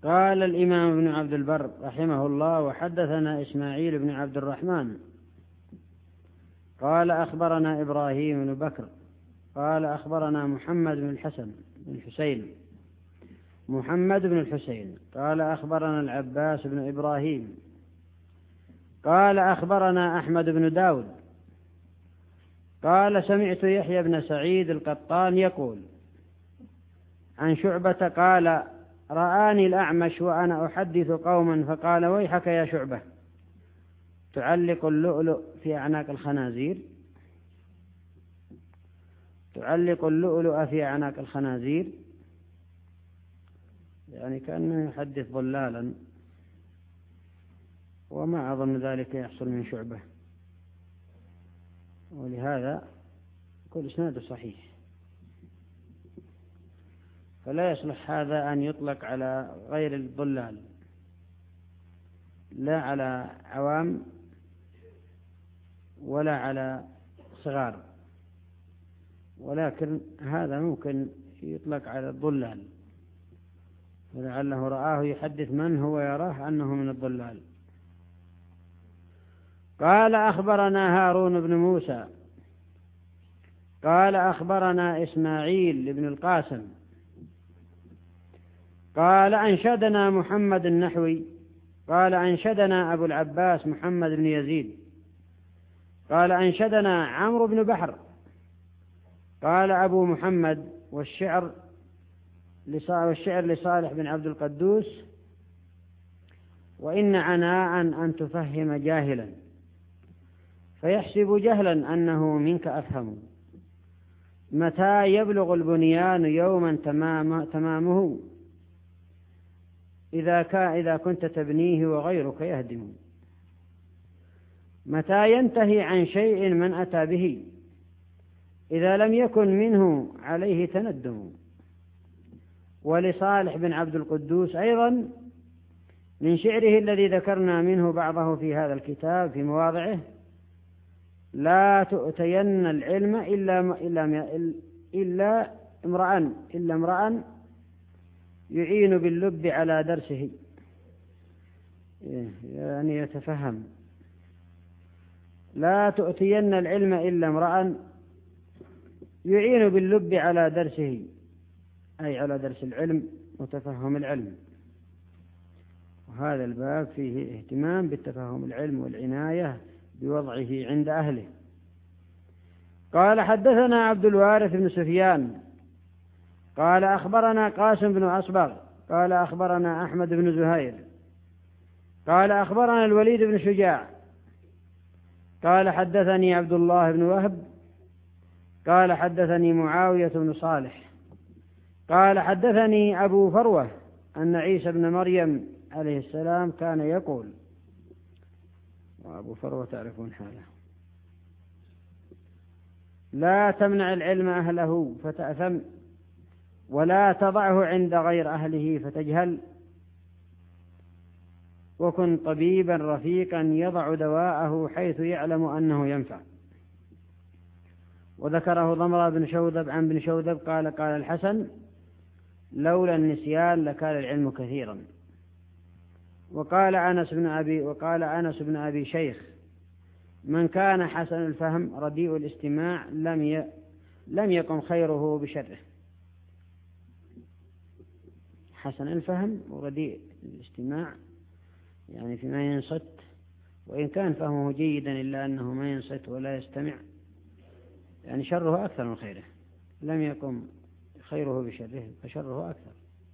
قال الإمام ابن عبد البر رحمه الله: وحدثنا إسماعيل بن عبد الرحمن قال أخبرنا إبراهيم بن بكر قال أخبرنا محمد بن الحسين قال أخبرنا العباس بن إبراهيم قال أخبرنا أحمد بن داود قال سمعت يحيى بن سعيد القطان يقول عن شعبة قال: رآني الأعمش وأنا أحدث قوما فقال: ويحك يا شعبة، تعلق اللؤلؤ في أعناق الخنازير، يعني كأنه يحدث ضلالا، وما أظن ذلك يحصل من شعبة، ولهذا كل إسناده صحيح، فلا يصلح هذا أن يطلق على غير الضلال، لا على عوام ولا على صغار، ولكن هذا ممكن يطلق على الضلال، ولعله رآه يحدث من هو يراه أنه من الضلال. قال أخبرنا هارون بن موسى قال أخبرنا إسماعيل بن القاسم قال أنشدنا محمد النحوي قال أنشدنا أبو العباس محمد بن يزيد قال أنشدنا عمرو بن بحر قال أبو محمد: والشعر لصالح بن عبد القدوس: وإن عناء أن تفهم جاهلا فيحسب جهلا أنه منك أفهم، متى يبلغ البنيان يوما تمامه إذا كنت تبنيه وغيرك يهدم، متى ينتهي عن شيء من أتى به إذا لم يكن منه عليه تندم. ولصالح بن عبد القدوس أيضا من شعره الذي ذكرنا منه بعضه في هذا الكتاب في مواضعه: لا تؤتين العلم إلا امرأ يعين باللب على درسه، يعني يتفهم. لا تؤتين العلم إلا امرأ يعين باللب على درسه، أي على درس العلم وتفهم العلم. وهذا الباب فيه اهتمام بالتفهم العلم والعناية بوضعه عند أهله. قال حدثنا عبد الوارث بن سفيان قال أخبرنا قاسم بن أصبغ قال أخبرنا أحمد بن زهير قال أخبرنا الوليد بن شجاع قال حدثني عبد الله بن وهب قال حدثني معاوية بن صالح قال حدثني أبو فروة أن عيسى بن مريم عليه السلام كان يقول، وأبو فروة تعرفون حاله: لا تمنع العلم أهله فتأثم، ولا تضعه عند غير أهله فتجهل، وكن طبيبا رفيقا يضع دواءه حيث يعلم أنه ينفع. وذكره ضمرة بن شوذب عن بن شوذب قال الحسن: لولا النسيان لكان العلم كثيرا. وقال أنس بن أبي شيخ: من كان حسن الفهم رديء الاستماع لم يقم خيره بشره. حسن الفهم ورديء الاستماع يعني فيما ينصت، وإن كان فهمه جيدا إلا أنه ما ينصت ولا يستمع، يعني شره أكثر من خيره، لم يقم خيره بشره فشره أكثر.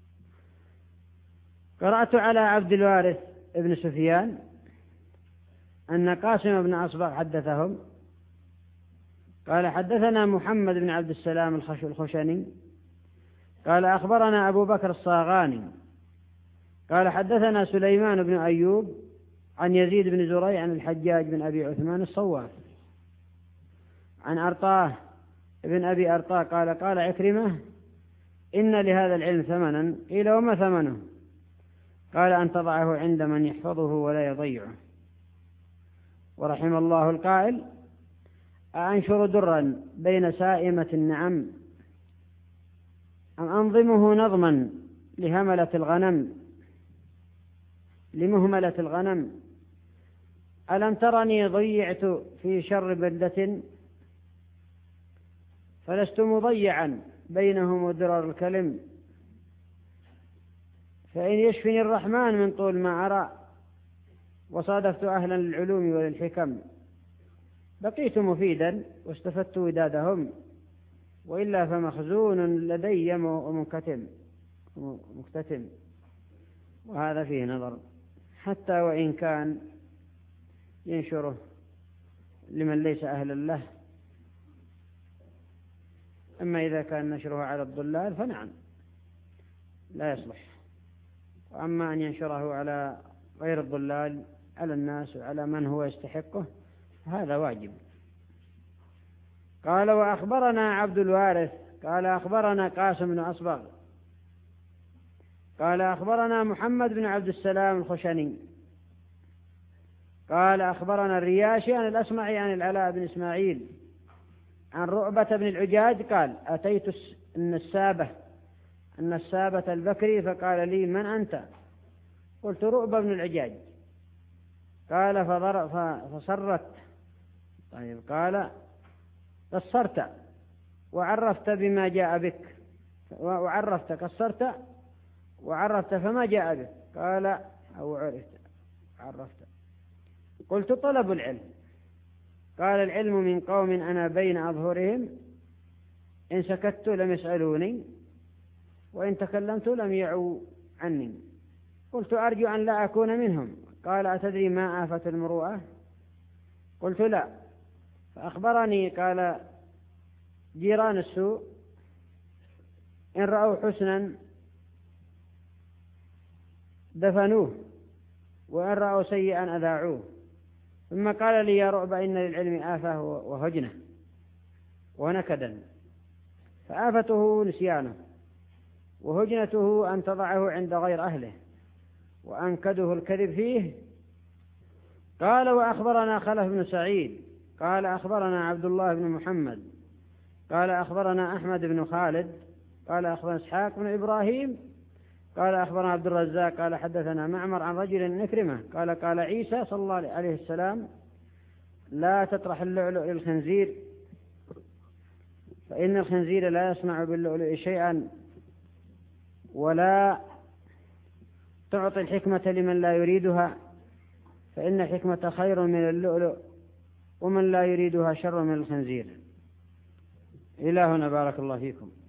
قرأت على عبد الوارث ابن سفيان أن قاسم بن أصبغ حدثهم قال حدثنا محمد بن عبد السلام الخشني قال أخبرنا أبو بكر الصاغاني قال حدثنا سليمان بن أيوب عن يزيد بن زريع عن الحجاج بن أبي عثمان الصواف عن أرطاه ابن أبي أرطاه قال عكرمة: إن لهذا العلم ثمنا. قيل: وما ثمنه؟ قال: أن تضعه عند من يحفظه ولا يضيعه. ورحم الله القائل: أأنشر درا بين سائمة النعم أم أنظمه نظما لهملة الغنم. لمهملة الغنم. ألم ترني ضيعت في شر بلدة فلست مضيعا بينهم درر الكلم، فإن يشفني الرحمن من طول ما أرى وصادفت أهلا للعلوم وللحكم، بقيت مفيدا واستفدت ودادهم، وإلا فمخزون لدي مكتتم. وهذا فيه نظر، حتى وإن كان ينشره لمن ليس أهلا له. أما إذا كان نشره على الضلال فنعم لا يصلح، وأما أن ينشره على غير الضلال، على الناس وعلى من هو يستحقه، هذا واجب. قال وأخبرنا عبد الوارث قال أخبرنا قاسم بن أصبغ قال أخبرنا محمد بن عبد السلام الخشني قال أخبرنا الرياشي عن الأصمعي عن العلاء بن إسماعيل عن رؤبة بن العجاج قال أتيت النسابة البكري فقال لي من أنت؟ قلت رؤبة بن العجاج. قال فصرت. طيب قال قصرت وعرفت بما جاء بك، وعرفت قصرت وعرفت فما جاء بك. قال أو عرفت. قلت طلب العلم. قال العلم من قوم أنا بين أظهرهم، إن سكت لم يسألوني وإن تكلمت لم يعوا عني. قلت أرجو أن لا أكون منهم. قال أتدري ما آفة المروءة؟ قلت لا. فأخبرني قال جيران السوء إن رأوا حسنا دفنوه وإن رأوا سيئا أذاعوه. ثم قال لي يا رعب إن للعلم آفة وهجنة ونكدا، فآفته نسيانه وهجنته أن تضعه عند غير أهله وأنكده الكذب فيه. قال وأخبرنا خلف بن سعيد قال أخبرنا عبد الله بن محمد قال أخبرنا أحمد بن خالد قال أخبرنا إسحاق بن إبراهيم قال أخبرنا عبد الرزاق قال حدثنا معمر عن رجل نكرمه قال عيسى صلى الله عليه السلام لا تطرح اللؤلؤ للخنزير، فإن الخنزير لا يصنع باللؤلؤ شيئا، ولا تعطي الحكمة لمن لا يريدها، فإن الحكمة خير من اللؤلؤ، ومن لا يريدها شر من الخنزير. إلى هنا بارك الله فيكم.